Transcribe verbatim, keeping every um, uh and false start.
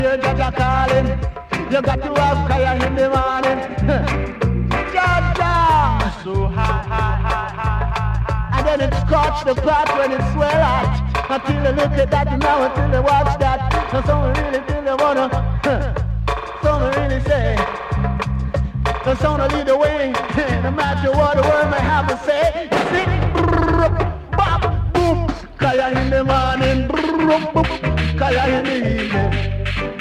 Hear Jaja calling, you got to have kaya in the morning. Jaja, so high, high, high, high, high, and then it scorch the pot when it's swell hot. Until you look at that now, until you watch that. So some really feel you wanna, some really say. The sound will lead the way, no matter what the world may have to say. You see, brrr, bop, boom, kaya in the morning, brrr, boom, kaya in the evening.